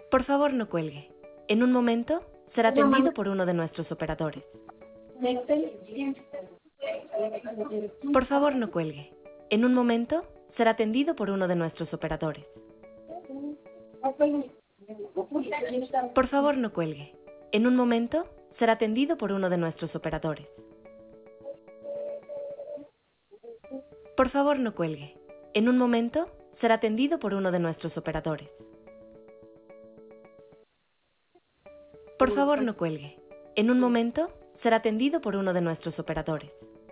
Por favor, no cuelgue. En un momento será atendido por uno de nuestros operadores. Por favor, no cuelgue. En un momento será atendido por uno de nuestros operadores. Por favor, no cuelgue. En un momento será atendido por uno de nuestros operadores. Por favor, no cuelgue. En un momento será atendido por uno de nuestros operadores. Por favor, no cuelgue. En un momento será atendido por uno de nuestros operadores.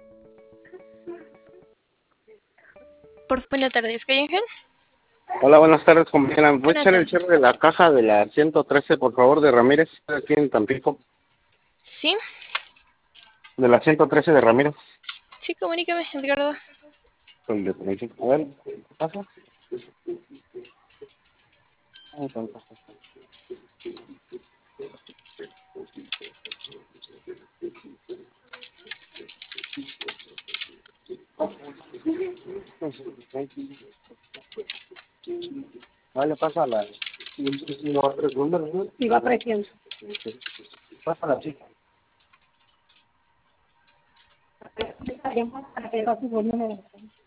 Buenas tardes, ¿qué Ángel? Hola, buenas tardes, compañera. ¿Me puede Buenas echar el tardes. cierre de la caja de la 113, por favor, de Ramírez, aquí en Tampico? ¿Sí? De la 113 de Ramírez. Sí, comunícame, Edgardo. A ver, ¿qué pasa? Vale, pasa a la... Y va presión. Pasa a la chica. Para que va su volumen.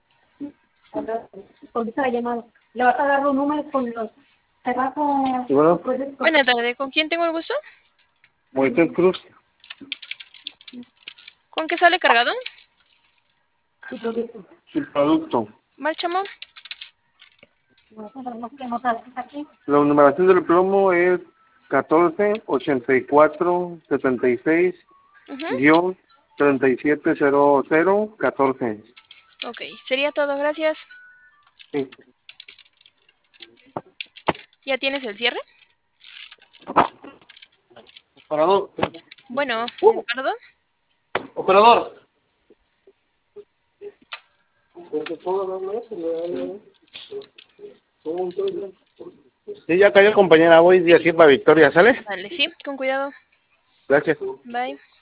Contesta la llamada. Le vas a dar los números con los... Te vas a... Y bueno, Buenas tardes, ¿con quién tengo el gusto? Moisés Cruz. ¿Con qué sale cargado? Su producto. Marchamo. La numeración del plomo es 148476 guión 370014. Ok, sería todo, gracias. Sí. ¿Ya tienes el cierre? Operador. Bueno, Edgardo. Operador. Sí, ya cayó, compañera. Voy de aquí para Victoria, ¿sale? Vale, sí, con cuidado. Gracias. Bye.